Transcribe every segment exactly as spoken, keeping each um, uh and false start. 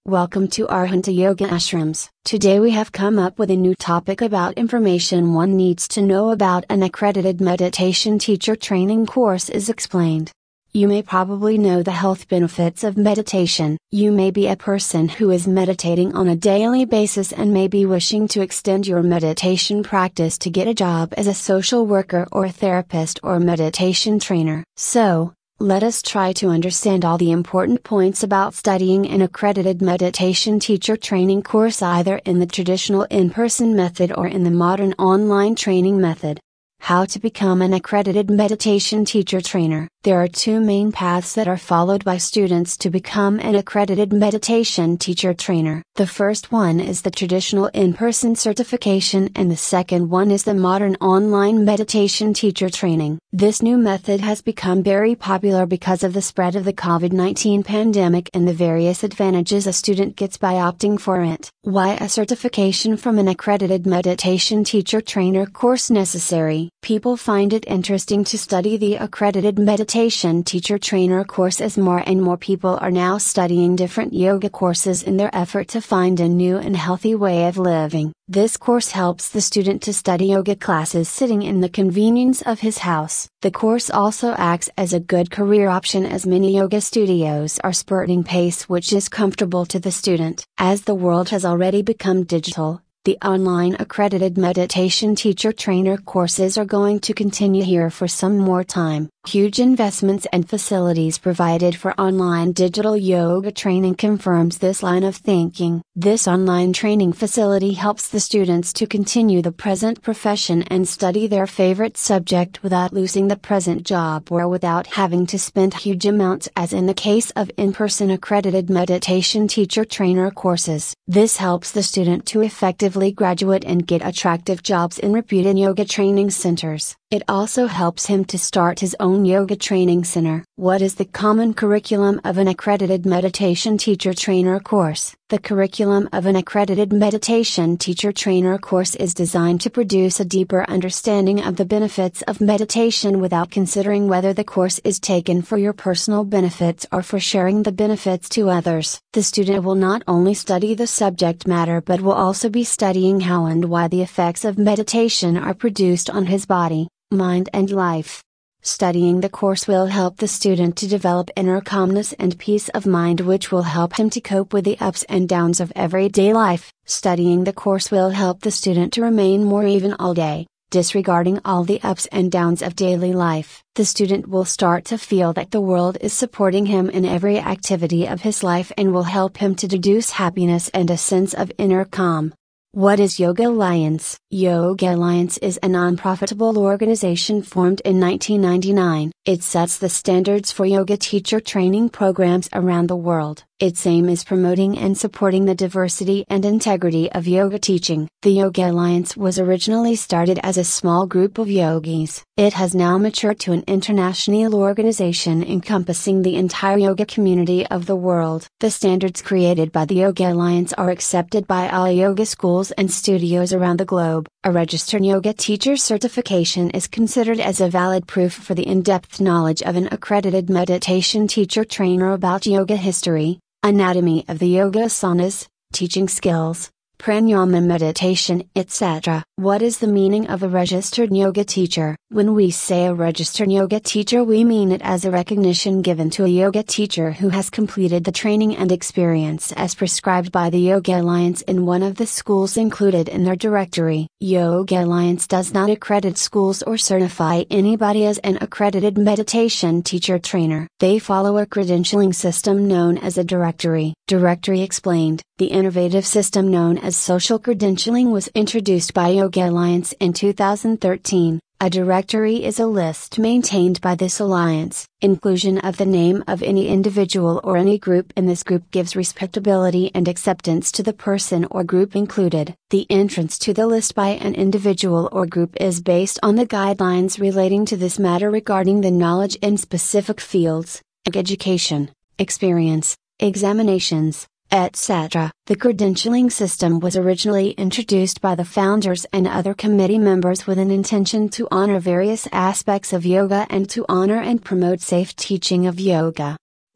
Welcome to Arhanta Yoga Ashrams. Today we have come up with a new topic about information one needs to know about an accredited meditation teacher training course is explained. You may probably know the health benefits of meditation. You may be a person who is meditating on a daily basis and may be wishing to extend your meditation practice to get a job as a social worker or a therapist or meditation trainer. So, let us try to understand all the important points about studying an accredited meditation teacher training course either in the traditional in-person method or in the modern online training method. How to become an accredited meditation teacher trainer. There are two main paths that are followed by students to become an accredited meditation teacher trainer. The first one is the traditional in-person certification and the second one is the modern online meditation teacher training. This new method has become very popular because of the spread of the COVID nineteen pandemic and the various advantages a student gets by opting for it. Why a certification from an accredited meditation teacher trainer course necessary? People find it interesting to study the accredited meditation teacher trainer course as more and more people are now studying different yoga courses in their effort to find a new and healthy way of living. This course helps the student to study yoga classes sitting in the convenience of his house. The course also acts as a good career option as many yoga studios are spurting pace which is comfortable to the student. As the world has already become digital, the online accredited meditation teacher trainer courses are going to continue here for some more time. Huge investments and facilities provided for online digital yoga training confirms this line of thinking. This online training facility helps the students to continue the present profession and study their favorite subject without losing the present job or without having to spend huge amounts as in the case of in-person accredited meditation teacher trainer courses. This helps the student to effectively graduate and get attractive jobs in reputed yoga training centers. It also helps him to start his own yoga training center. What is the common curriculum of an accredited meditation teacher trainer course? The curriculum of an accredited meditation teacher trainer course is designed to produce a deeper understanding of the benefits of meditation without considering whether the course is taken for your personal benefits or for sharing the benefits to others. The student will not only study the subject matter but will also be studying how and why the effects of meditation are produced on his body, mind and life. Studying the course will help the student to develop inner calmness and peace of mind which will help him to cope with the ups and downs of everyday life. Studying the course will help the student to remain more even all day, disregarding all the ups and downs of daily life. The student will start to feel that the world is supporting him in every activity of his life and will help him to deduce happiness and a sense of inner calm. What is Yoga Alliance? Yoga Alliance is a non-profitable organization formed in nineteen ninety-nine. It sets the standards for yoga teacher training programs around the world. Its aim is promoting and supporting the diversity and integrity of yoga teaching. The Yoga Alliance was originally started as a small group of yogis. It has now matured to an international organization encompassing the entire yoga community of the world. The standards created by the Yoga Alliance are accepted by all yoga schools and studios around the globe. A registered yoga teacher certification is considered as a valid proof for the in-depth knowledge of an accredited meditation teacher trainer about yoga history, anatomy of the yoga asanas, teaching skills, pranayama meditation, et cetera. What is the meaning of a registered yoga teacher? When we say a registered yoga teacher, we mean it as a recognition given to a yoga teacher who has completed the training and experience as prescribed by the Yoga Alliance in one of the schools included in their directory. Yoga Alliance does not accredit schools or certify anybody as an accredited meditation teacher trainer. They follow a credentialing system known as a directory. Directory explained. The innovative system known as social credentialing was introduced by Yoga Alliance in two thousand thirteen. A directory is a list maintained by this alliance. Inclusion of the name of any individual or any group in this group gives respectability and acceptance to the person or group included. The entrance to the list by an individual or group is based on the guidelines relating to this matter regarding the knowledge in specific fields, like education, experience, examinations, et cetera. The credentialing system was originally introduced by the founders and other committee members with an intention to honor various aspects of yoga and to honor and promote safe teaching of yoga.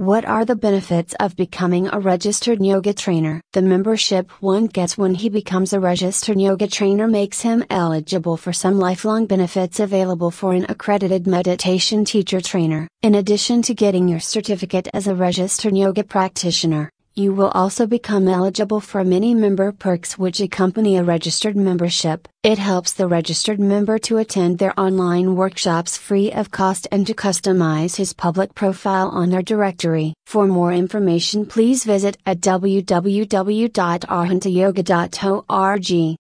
What are the benefits of becoming a registered yoga trainer? The membership one gets when he becomes a registered yoga trainer makes him eligible for some lifelong benefits available for an accredited meditation teacher trainer. In addition to getting your certificate as a registered yoga practitioner, you will also become eligible for many member perks which accompany a registered membership. It helps the registered member to attend their online workshops free of cost and to customize his public profile on their directory. For more information, please visit at w w w dot arhanta yoga dot org.